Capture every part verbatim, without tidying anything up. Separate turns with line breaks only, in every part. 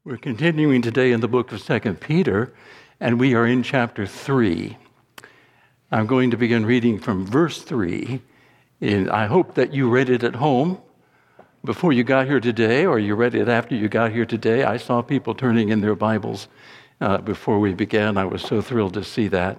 We're continuing today in the book of Second Peter, and we are in chapter three. I'm going to begin reading from verse three. And I hope that you read it at home before you got here today, or you read it after you got here today. I saw people turning in their Bibles uh, before we began. I was so thrilled to see that.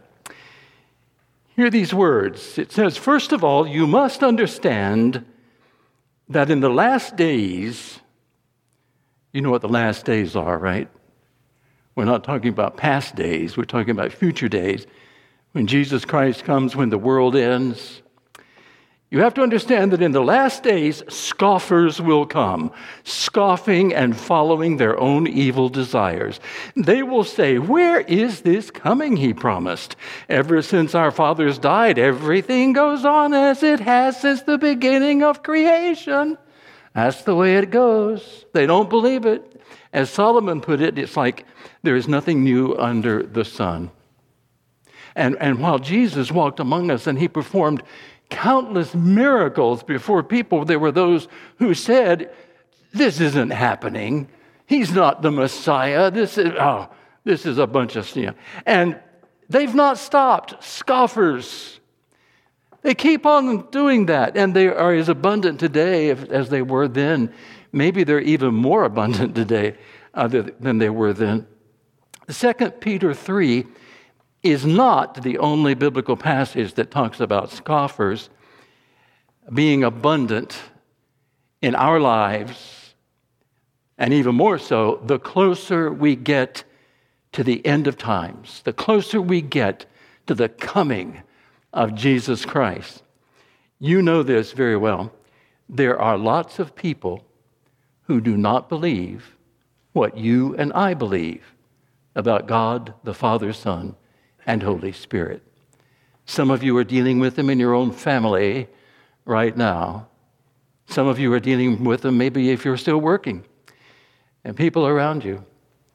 Hear these words. It says, "First of all, you must understand that in the last days," you know what the last days are, right? We're not talking about past days. We're talking about future days. When Jesus Christ comes, when the world ends. You have to understand that in the last days, scoffers will come, scoffing and following their own evil desires. They will say, "Where is this coming he promised? Ever since our fathers died, everything goes on as it has since the beginning of creation." That's the way it goes. They don't believe it. As Solomon put it, it's like there is nothing new under the sun. And, and while Jesus walked among us and he performed countless miracles before people, there were those who said, "This isn't happening. He's not the Messiah. This is, oh, this is a bunch of, you know." And they've not stopped. Scoffers. They keep on doing that, and they are as abundant today as they were then. Maybe they're even more abundant today uh, than they were then. Second Peter three is not the only biblical passage that talks about scoffers being abundant in our lives, and even more so, the closer we get to the end of times, the closer we get to the coming of Jesus Christ. You know this very well. There are lots of people who do not believe what you and I believe about God, the Father, Son, and Holy Spirit. Some of you are dealing with them in your own family right now. Some of you are dealing with them maybe if you're still working, and people around you.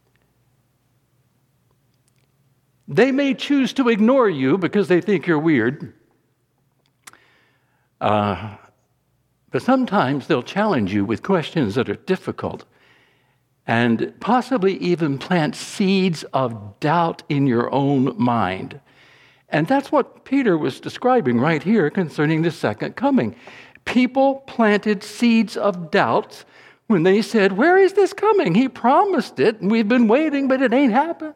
They may choose to ignore you because they think you're weird. Uh, but sometimes they'll challenge you with questions that are difficult and possibly even plant seeds of doubt in your own mind. And that's what Peter was describing right here concerning the second coming. People planted seeds of doubt when they said, "Where is this coming? He promised it, and we've been waiting, but it ain't happened."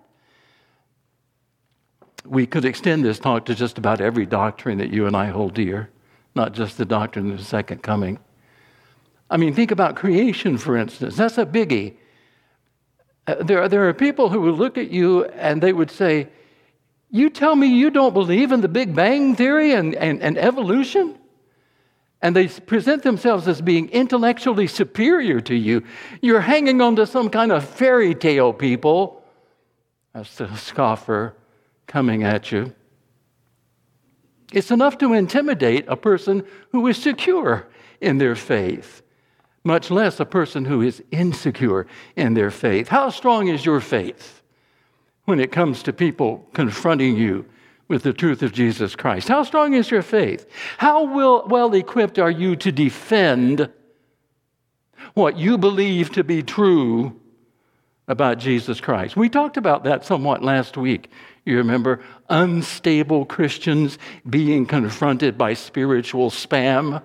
We could extend this talk to just about every doctrine that you and I hold dear, not just the doctrine of the second coming. I mean, think about creation, for instance. That's a biggie. Uh, there, there are people who would look at you and they would say, "You tell me you don't believe in the Big Bang Theory and, and, and evolution?" And they present themselves as being intellectually superior to you. You're hanging on to some kind of fairy tale, people. That's the scoffer coming at you. It's enough to intimidate a person who is secure in their faith, much less a person who is insecure in their faith. How strong is your faith when it comes to people confronting you with the truth of Jesus Christ? How strong is your faith? How well, well equipped are you to defend what you believe to be true about Jesus Christ? We talked about that somewhat last week. You remember unstable Christians being confronted by spiritual spam?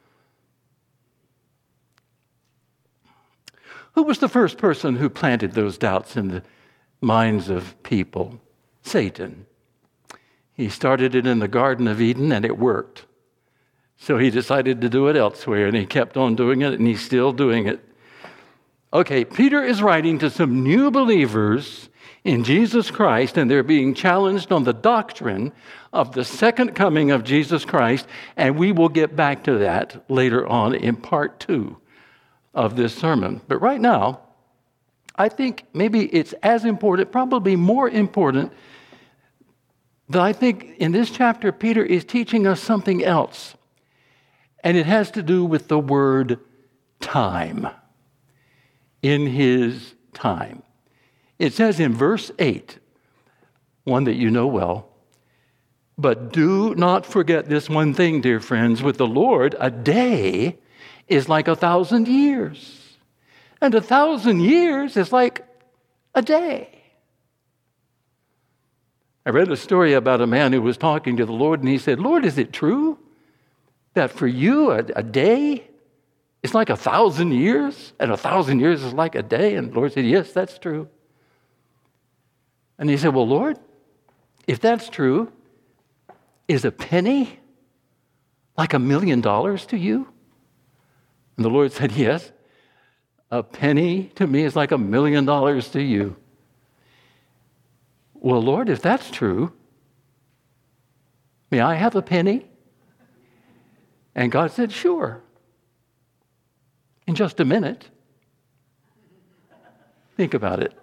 Who was the first person who planted those doubts in the minds of people? Satan. He started it in the Garden of Eden, and it worked. So he decided to do it elsewhere, and he kept on doing it, and he's still doing it. Okay, Peter is writing to some new believers in Jesus Christ, and they're being challenged on the doctrine of the second coming of Jesus Christ, and we will get back to that later on in part two of this sermon. But right now, I think maybe it's as important, probably more important, that I think in this chapter, Peter is teaching us something else, and it has to do with the word time. In his time. It says in verse eight, one that you know well, "But do not forget this one thing, dear friends, with the Lord, a day is like a thousand years, and a thousand years is like A day. I read a story about a man who was talking to the Lord, and he said, Lord, is it true that for you a, a day is like a thousand years, and a thousand years is like a day? And the Lord said, yes, that's true. And he said, well, Lord, if that's true, is a penny like a million dollars to you? And the Lord said, yes, a penny to me is like a million dollars to you. Well, Lord, if that's true, may I have a penny? And God said, sure. In just a minute. Think about it.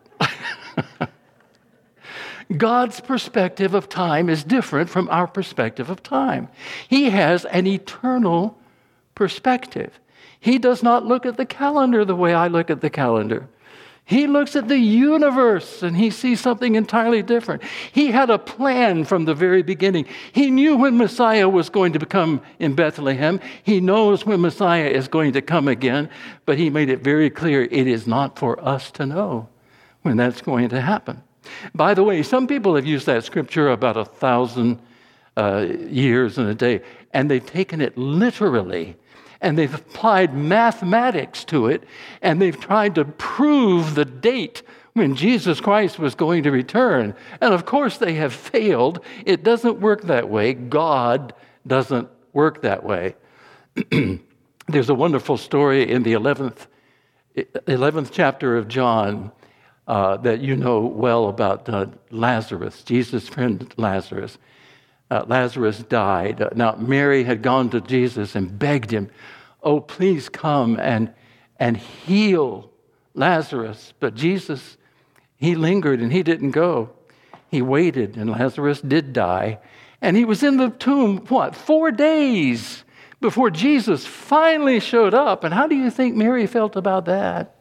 God's perspective of time is different from our perspective of time. He has an eternal perspective. He does not look at the calendar the way I look at the calendar. He looks at the universe and he sees something entirely different. He had a plan from the very beginning. He knew when Messiah was going to come in Bethlehem. He knows when Messiah is going to come again, but he made it very clear it is not for us to know when that's going to happen. By the way, some people have used that scripture about a thousand uh, years in a day, and they've taken it literally. And they've applied mathematics to it, and they've tried to prove the date when Jesus Christ was going to return. And of course, they have failed. It doesn't work that way. God doesn't work that way. There's a wonderful story in the eleventh, eleventh chapter of John uh, that you know well about uh, Lazarus, Jesus' friend Lazarus. Uh, Lazarus died. Uh, now, Mary had gone to Jesus and begged him, oh, please come and, and heal Lazarus. But Jesus, he lingered and he didn't go. He waited, and Lazarus did die. And he was in the tomb, what, four days before Jesus finally showed up. And how do you think Mary felt about that?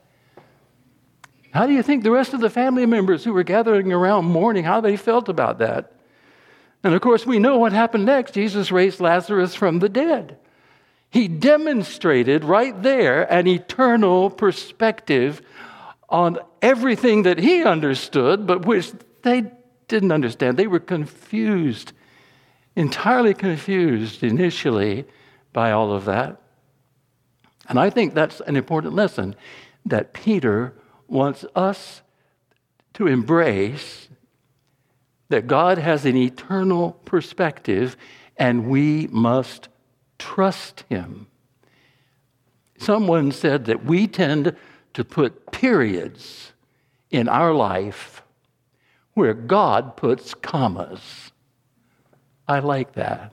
How do you think the rest of the family members who were gathering around mourning, how they felt about that? And of course, we know what happened next. Jesus raised Lazarus from the dead. He demonstrated right there an eternal perspective on everything that he understood, but which they didn't understand. They were confused, entirely confused initially by all of that. And I think that's an important lesson that Peter wants us to embrace, that God has an eternal perspective and we must trust him. Someone said that we tend to put periods in our life where God puts commas. I like that.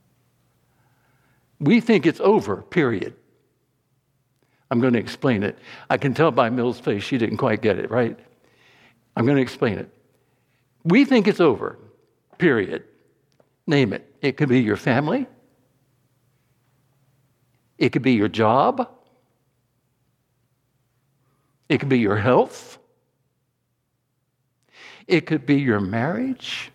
We think it's over, period. I'm going to explain it. I can tell by Mill's face she didn't quite get it, right? I'm going to explain it. We think it's over, period. Name it. It could be your family. It could be your job. It could be your health. It could be your marriage.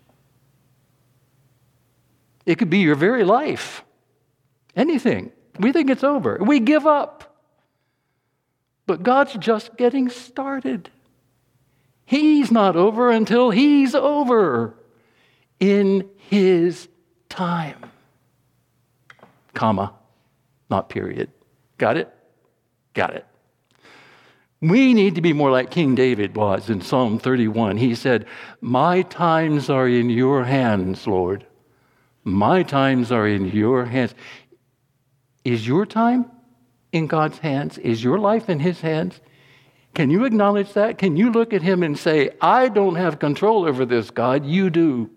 It could be your very life. Anything. We think it's over. We give up. But God's just getting started. He's not over until he's over in his time. Comma, not period. Got it? Got it. We need to be more like King David was in Psalm thirty-one. He said, my times are in your hands, Lord. My times are in your hands. Is your time in God's hands? Is your life in his hands? Can you acknowledge that? Can you look at him and say, I don't have control over this, God, you do?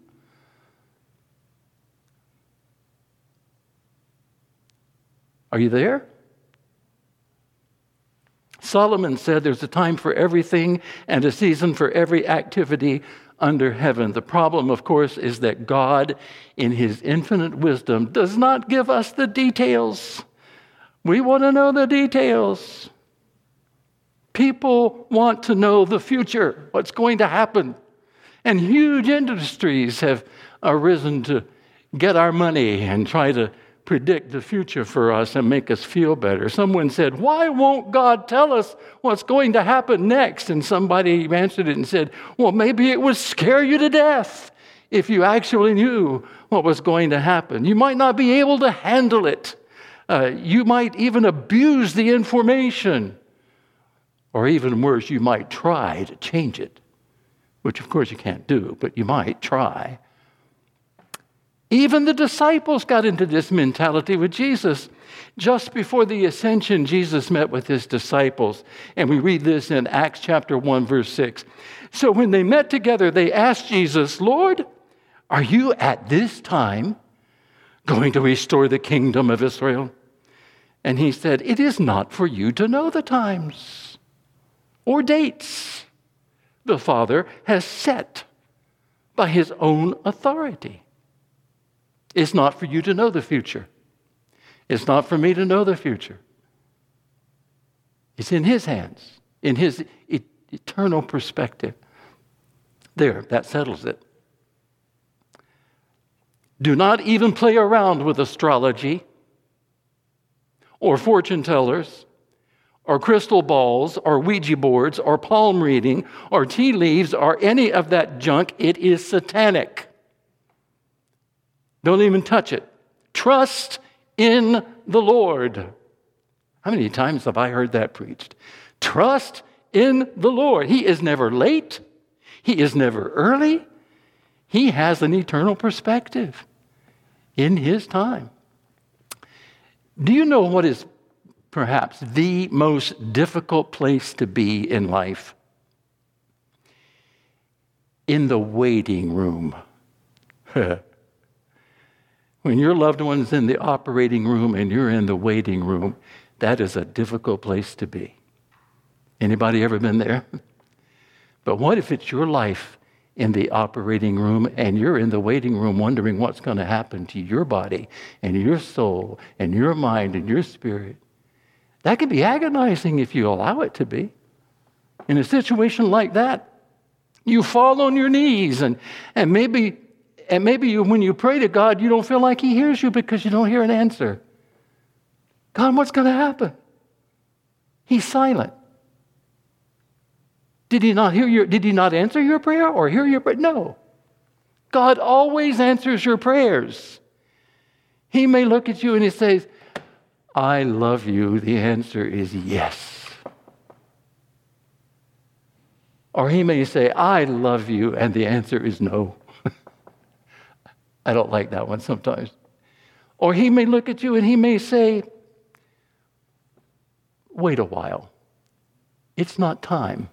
Are you there? Solomon said there's a time for everything and a season for every activity under heaven. The problem, of course, is that God, in his infinite wisdom, does not give us the details. We want to know the details. People want to know the future, what's going to happen. And huge industries have arisen to get our money and try to predict the future for us and make us feel better. Someone said, why won't God tell us what's going to happen next? And somebody answered it and said, well, maybe it would scare you to death if you actually knew what was going to happen. You might not be able to handle it. Uh, you might even abuse the information. Or even worse, you might try to change it, which of course you can't do, but you might try. Even the disciples got into this mentality with Jesus. Just before the ascension, Jesus met with his disciples. And we read this in Acts chapter one, verse six. So when they met together, they asked Jesus, Lord, are you at this time going to restore the kingdom of Israel? And he said, it is not for you to know the times or dates the Father has set by his own authority. It's not for you to know the future. It's not for me to know the future. It's in his hands, in his e- eternal perspective. There, that settles it. Do not even play around with astrology or fortune tellers or crystal balls or Ouija boards or palm reading or tea leaves or any of that junk. It is satanic. Don't even touch it. Trust in the Lord. How many times have I heard that preached? Trust in the Lord. He is never late. He is never early. He has an eternal perspective in his time. Do you know what is perhaps the most difficult place to be in life? In the waiting room. When your loved one's in the operating room and you're in the waiting room, that is a difficult place to be. Anybody ever been there? But what if it's your life in the operating room and you're in the waiting room wondering what's going to happen to your body and your soul and your mind and your spirit? That can be agonizing if you allow it to be. In a situation like that, you fall on your knees and, and maybe... And maybe you, when you pray to God, you don't feel like he hears you because you don't hear an answer. God, what's going to happen? He's silent. Did he not hear your, did he not answer your prayer or hear your prayer? No. God always answers your prayers. He may look at you and he says, I love you. The answer is yes. Or he may say, I love you. And the answer is no. I don't like that one sometimes. Or he may look at you and he may say, wait a while. It's not time.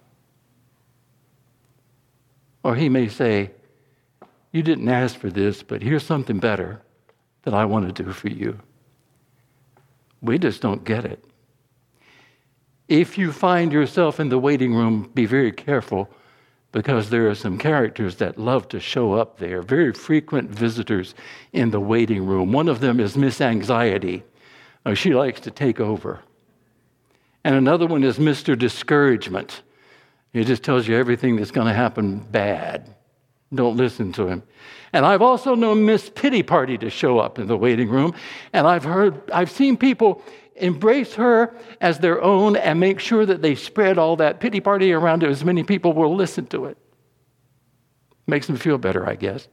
Or he may say, you didn't ask for this, but here's something better that I want to do for you. We just don't get it. If you find yourself in the waiting room, be very careful, because there are some characters that love to show up there, very frequent visitors in the waiting room. One of them is Miss Anxiety. Uh, she likes to take over. And another one is Mister Discouragement. He just tells you everything that's going to happen bad. Don't listen to him. And I've also known Miss Pity Party to show up in the waiting room. And I've heard, I've seen people embrace her as their own and make sure that they spread all that pity party around to as many people will listen to it. Makes them feel better, I guess.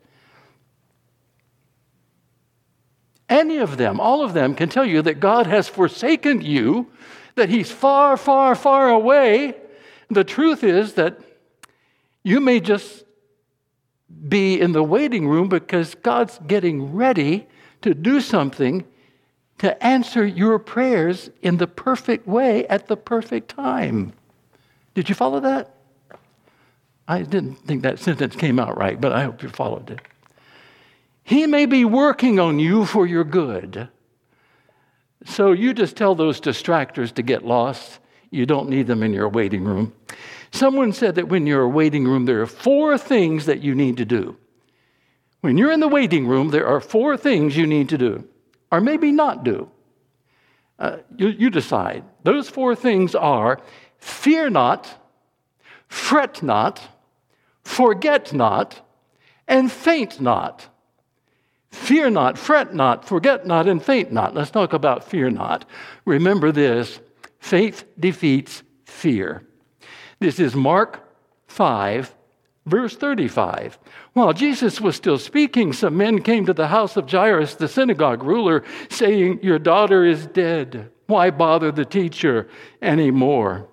Any of them, all of them can tell you that God has forsaken you, that he's far, far, far away. The truth is that you may just be in the waiting room because God's getting ready to do something to answer your prayers in the perfect way at the perfect time. Did you follow that? I didn't think that sentence came out right, but I hope you followed it. He may be working on you for your good. So you just tell those distractors to get lost. You don't need them in your waiting room. Someone said that when you're in a waiting room, there are four things that you need to do. When you're in the waiting room, there are four things you need to do. Or maybe not do. Uh, you, you decide. Those four things are fear not, fret not, forget not, and faint not. Fear not, fret not, forget not, and faint not. Let's talk about fear not. Remember this, faith defeats fear. This is Mark five, verse thirty-five. While Jesus was still speaking, some men came to the house of Jairus, the synagogue ruler, saying, "Your daughter is dead. Why bother the teacher anymore?"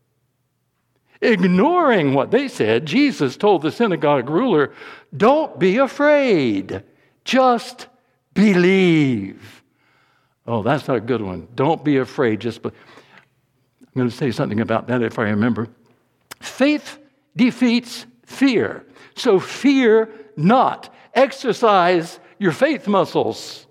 Ignoring what they said, Jesus told the synagogue ruler, "Don't be afraid. Just believe." Oh, that's not a good one. Don't be afraid. Just be- I'm going to say something about that if I remember. Faith defeats fear. So fear not. Exercise your faith muscles.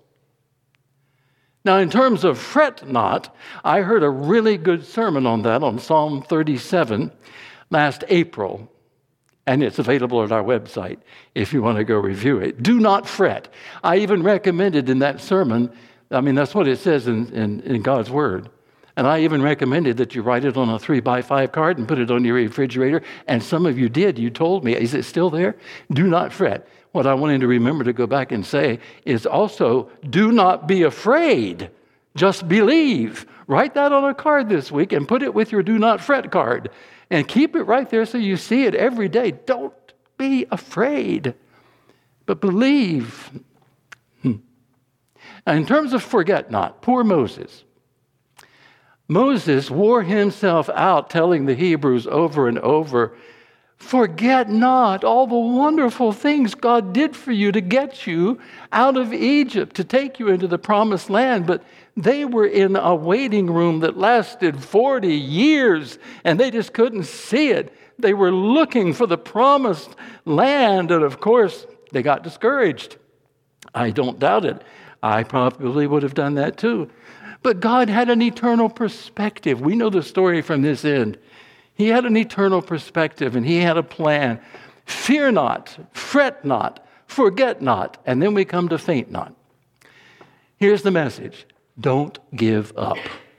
Now, in terms of fret not, I heard a really good sermon on that on Psalm thirty-seven last April. And it's available at our website if you want to go review it. Do not fret. I even recommended in that sermon, I mean, that's what it says in, in, in God's Word. And I even recommended that you write it on a three by five card and put it on your refrigerator. And some of you did. You told me. Is it still there? Do not fret. What I wanted to remember to go back and say is also, do not be afraid. Just believe. Write that on a card this week and put it with your do not fret card. And keep it right there so you see it every day. Don't be afraid, but believe. Hmm. In terms of forget not, poor Moses. Moses wore himself out telling the Hebrews over and over, forget not all the wonderful things God did for you to get you out of Egypt, to take you into the promised land. But they were in a waiting room that lasted forty years, and they just couldn't see it. They were looking for the promised land, and of course, they got discouraged. I don't doubt it. I probably would have done that too. But God had an eternal perspective. We know the story from this end. He had an eternal perspective, and he had a plan. Fear not, fret not, forget not. And then we come to faint not. Here's the message. Don't give up.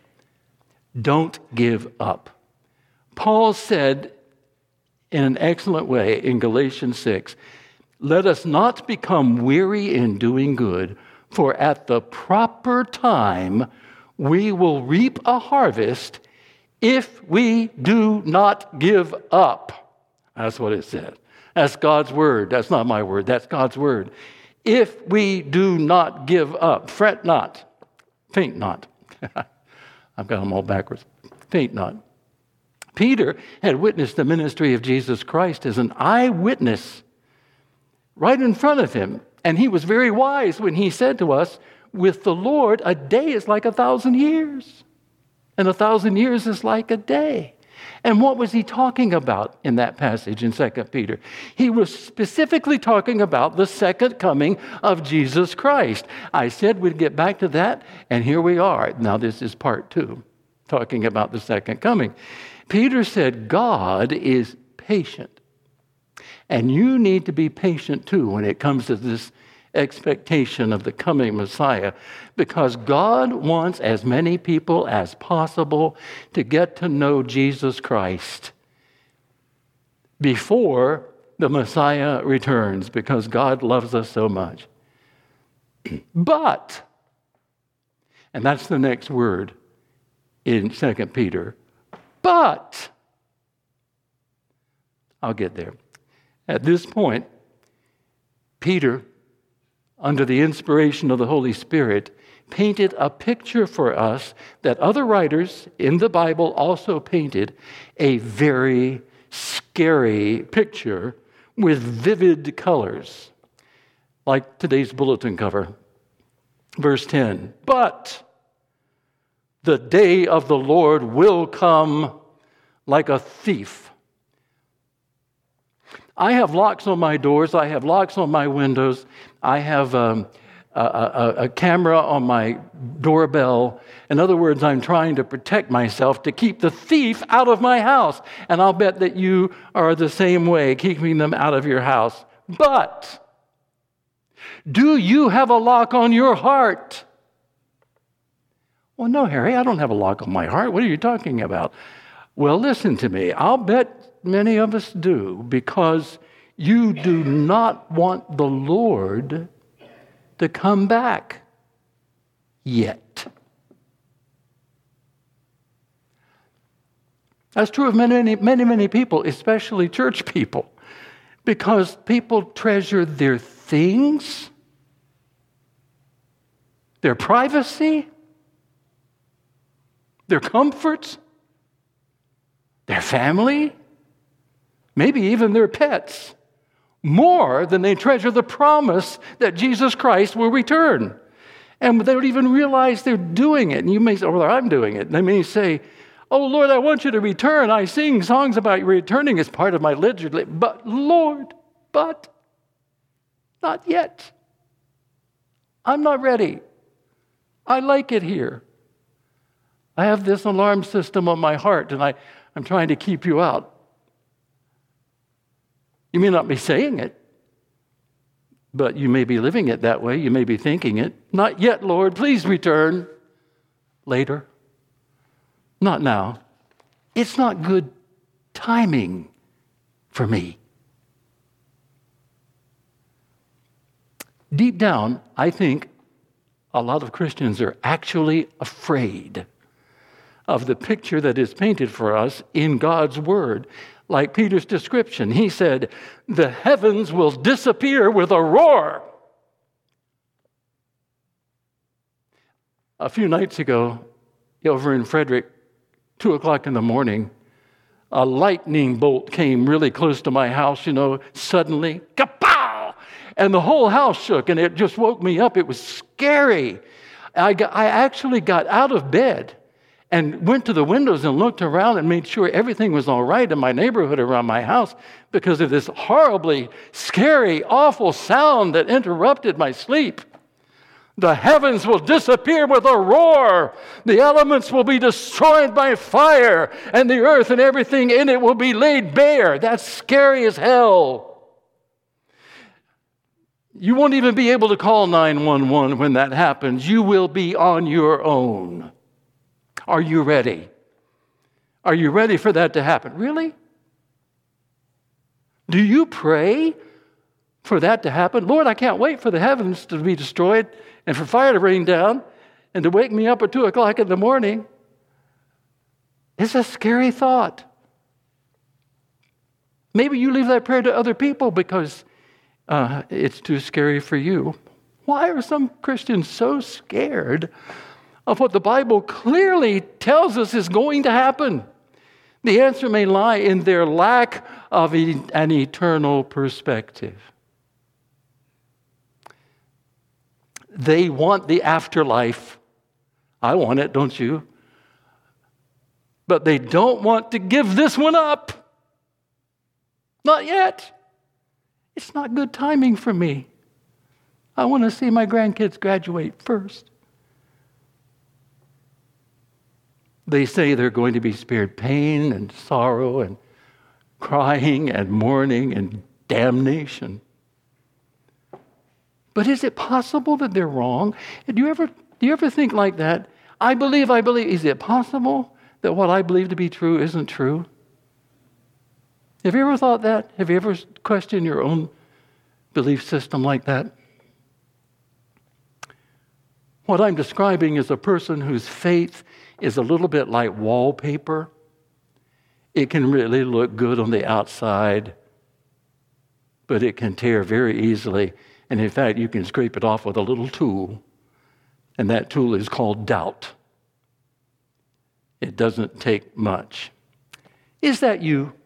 Don't give up. Paul said in an excellent way in Galatians six, let us not become weary in doing good, for at the proper time we will reap a harvest if we do not give up. That's what it says. That's God's word. That's not my word. That's God's word. If we do not give up, fret not, faint not. I've got them all backwards. Faint not. Peter had witnessed the ministry of Jesus Christ as an eyewitness right in front of him. And he was very wise when he said to us, with the Lord, a day is like a thousand years. And a thousand years is like a day. And what was he talking about in that passage in Second Peter? He was specifically talking about the second coming of Jesus Christ. I said we'd get back to that, and here we are. Now this is part two, talking about the second coming. Peter said God is patient. And you need to be patient too when it comes to this expectation of the coming Messiah, because God wants as many people as possible to get to know Jesus Christ before the Messiah returns, because God loves us so much. But, and that's the next word in Second Peter, but, I'll get there. At this point, Peter, under the inspiration of the Holy Spirit, painted a picture for us that other writers in the Bible also painted, a very scary picture with vivid colors, like today's bulletin cover. Verse ten, but the day of the Lord will come like a thief. I have locks on my doors. I have locks on my windows. I have um, a, a, a camera on my doorbell. In other words, I'm trying to protect myself to keep the thief out of my house. And I'll bet that you are the same way, keeping them out of your house. But do you have a lock on your heart? Well, no, Harry, I don't have a lock on my heart. What are you talking about? Well, listen to me. I'll bet many of us do, because you do not want the Lord to come back yet. That's true of many, many, many, many people, especially church people, because people treasure their things, their privacy, their comforts, their family, maybe even their pets, more than they treasure the promise that Jesus Christ will return. And they don't even realize they're doing it. And you may say, well, I'm doing it. And they may say, oh, Lord, I want you to return. I sing songs about you returning as part of my liturgy. But, Lord, but, not yet. I'm not ready. I like it here. I have this alarm system on my heart, and I, I'm trying to keep you out. You may not be saying it, but you may be living it that way. You may be thinking it. Not yet, Lord. Please return. Later. Not now. It's not good timing for me. Deep down, I think a lot of Christians are actually afraid of the picture that is painted for us in God's Word. Like Peter's description, he said, the heavens will disappear with a roar. A few nights ago, over in Frederick, two o'clock in the morning, a lightning bolt came really close to my house, you know, suddenly, kapow! And the whole house shook, and it just woke me up. It was scary. I, got, I actually got out of bed and went to the windows and looked around and made sure everything was all right in my neighborhood around my house because of this horribly scary, awful sound that interrupted my sleep. The heavens will disappear with a roar. The elements will be destroyed by fire, and the earth and everything in it will be laid bare. That's scary as hell. You won't even be able to call nine one one when that happens. You will be on your own. Are you ready? Are you ready for that to happen? Really? Do you pray for that to happen? Lord, I can't wait for the heavens to be destroyed and for fire to rain down and to wake me up at two o'clock in the morning. It's a scary thought. Maybe you leave that prayer to other people because uh, it's too scary for you. Why are some Christians so scared of what the Bible clearly tells us is going to happen? The answer may lie in their lack of an eternal perspective. They want the afterlife. I want it, don't you? But they don't want to give this one up. Not yet. It's not good timing for me. I want to see my grandkids graduate first. They say they're going to be spared pain and sorrow and crying and mourning and damnation. But is it possible that they're wrong? Do you ever, do you ever think like that? I believe, I believe. Is it possible that what I believe to be true isn't true? Have you ever thought that? Have you ever questioned your own belief system like that? What I'm describing is a person whose faith is a little bit like wallpaper. It can really look good on the outside, but it can tear very easily. And in fact, you can scrape it off with a little tool, and that tool is called doubt. It doesn't take much. Is that you?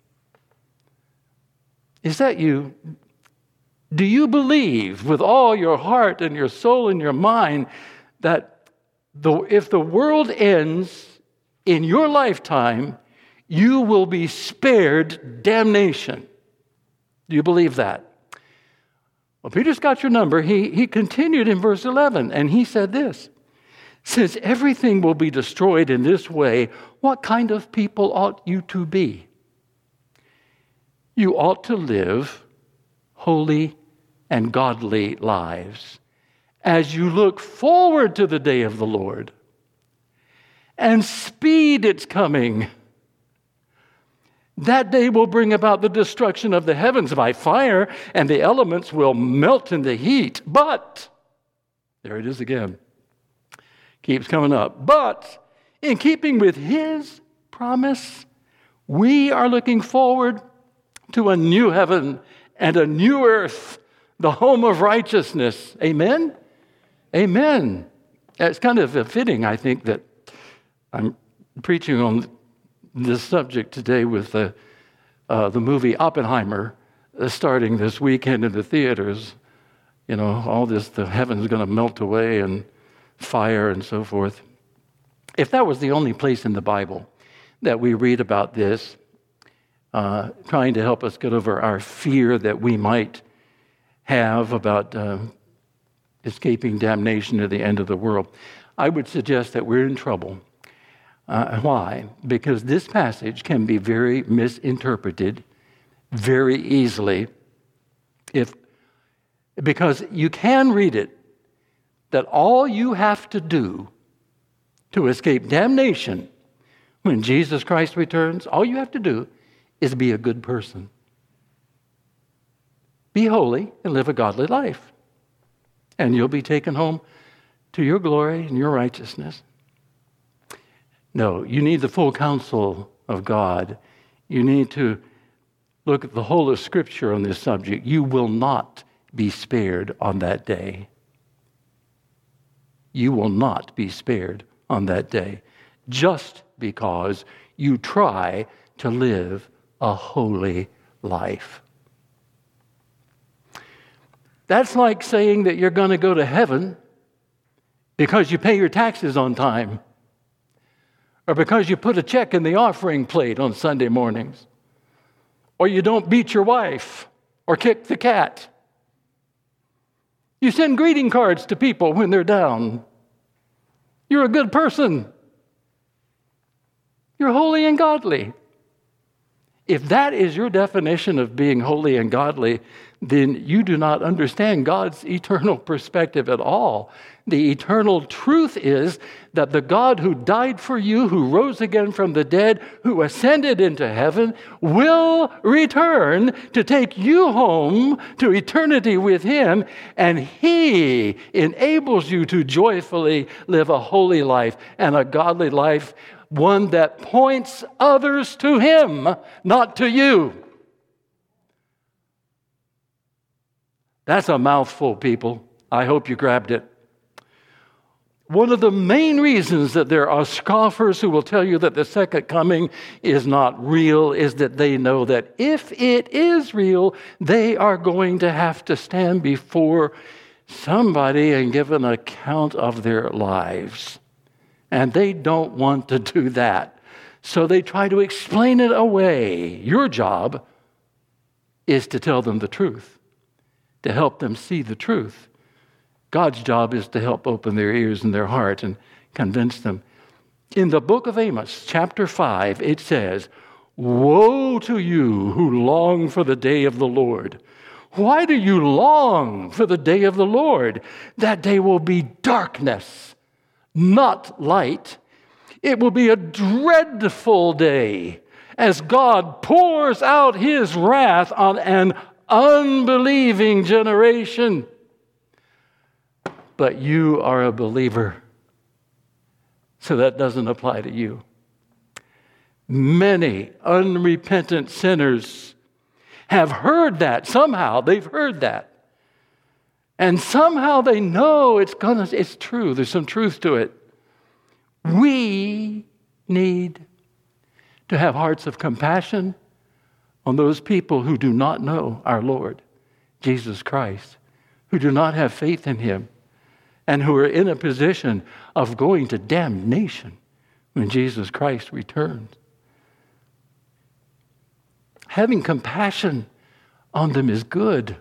Is that you? Do you believe with all your heart and your soul and your mind that the, if the world ends in your lifetime, you will be spared damnation? Do you believe that? Well, Peter's got your number. He, he continued in verse eleven, and he said this: since everything will be destroyed in this way, what kind of people ought you to be? You ought to live holy and godly lives as you look forward to the day of the Lord and speed its coming. That day will bring about the destruction of the heavens by fire, and the elements will melt in the heat. But There it is again. Keeps coming up. But in keeping with his promise, we are looking forward to a new heaven and a new earth, the home of righteousness. Amen? Amen. It's kind of fitting, I think, that I'm preaching on this subject today with the, uh, the movie Oppenheimer uh, starting this weekend in the theaters. You know, all this, the heaven's going to melt away and fire and so forth. If that was the only place in the Bible that we read about this, uh, trying to help us get over our fear that we might have about uh, escaping damnation at the end of the world, I would suggest that we're in trouble. Uh, why? Because this passage can be very misinterpreted very easily. If because you can read it that all you have to do to escape damnation when Jesus Christ returns, all you have to do is be a good person. Be holy and live a godly life. And you'll be taken home to your glory and your righteousness. No, you need the full counsel of God. You need to look at the whole of Scripture on this subject. You will not be spared on that day. You will not be spared on that day just because you try to live a holy life. That's like saying that you're going to go to heaven because you pay your taxes on time, or because you put a check in the offering plate on Sunday mornings, or you don't beat your wife or kick the cat. You send greeting cards to people when they're down. You're a good person. You're holy and godly. If that is your definition of being holy and godly, then you do not understand God's eternal perspective at all. The eternal truth is that the God who died for you, who rose again from the dead, who ascended into heaven, will return to take you home to eternity with him, and he enables you to joyfully live a holy life and a godly life, one that points others to him, not to you. That's a mouthful, people. I hope you grabbed it. One of the main reasons that there are scoffers who will tell you that the second coming is not real is that they know that if it is real, they are going to have to stand before somebody and give an account of their lives. And they don't want to do that. So they try to explain it away. Your job is to tell them the truth, to help them see the truth. God's job is to help open their ears and their heart and convince them. In the book of Amos, chapter five, it says, "Woe to you who long for the day of the Lord. Why do you long for the day of the Lord? That day will be darkness, not light. It will be a dreadful day as God pours out his wrath on an unbelieving generation." But you are a believer, so that doesn't apply to you. Many unrepentant sinners have heard that. Somehow they've heard that. And somehow they know it's gonna, it's true. There's some truth to it. We need to have hearts of compassion on those people who do not know our Lord, Jesus Christ, who do not have faith in him, and who are in a position of going to damnation when Jesus Christ returns. Having compassion on them is good,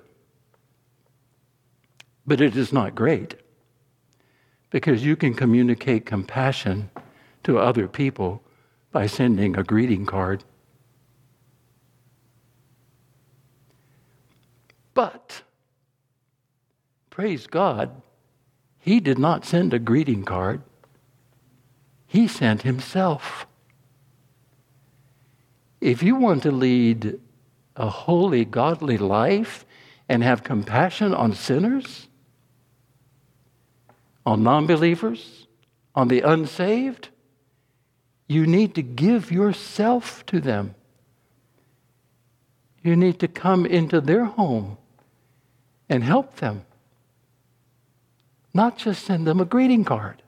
but it is not great, because you can communicate compassion to other people by sending a greeting card. But, praise God, he did not send a greeting card. He sent himself. If you want to lead a holy, godly life and have compassion on sinners, on non-believers, on the unsaved. You need to give yourself to them. You need to come into their home and help them. Not just send them a greeting card.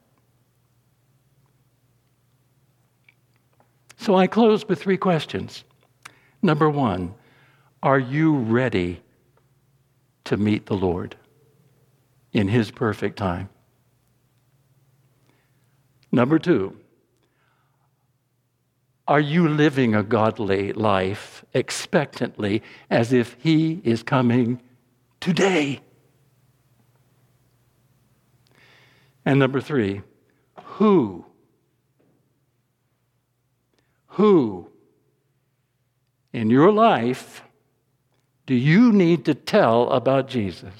So I close with three questions. Number one, are you ready to meet the Lord in His perfect time? Number two, are you living a godly life expectantly as if He is coming today? And number three, who? Who in your life do you need to tell about Jesus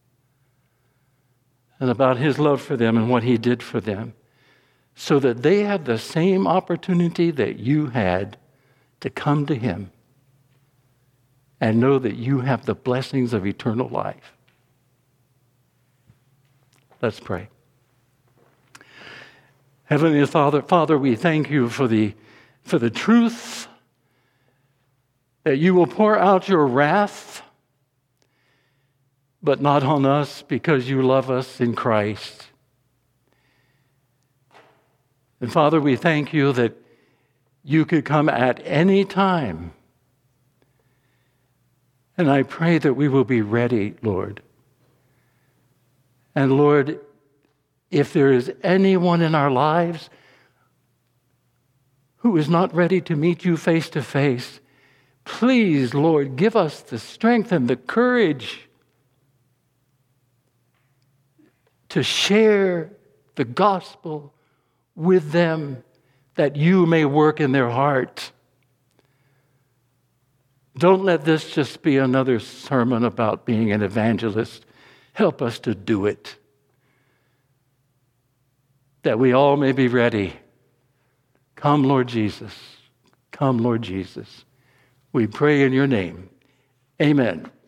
and about His love for them and what He did for them so that they have the same opportunity that you had to come to Him and know that you have the blessings of eternal life? Let's pray. Heavenly Father, Father, we thank You for the, for the truth that You will pour out Your wrath, but not on us because You love us in Christ. And Father, we thank You that You could come at any time. And I pray that we will be ready, Lord. And Lord, if there is anyone in our lives who is not ready to meet You face to face, please, Lord, give us the strength and the courage to share the gospel with them that You may work in their heart. Don't let this just be another sermon about being an evangelist. Help us to do it, that we all may be ready. Come, Lord Jesus. Come, Lord Jesus. We pray in Your name. Amen.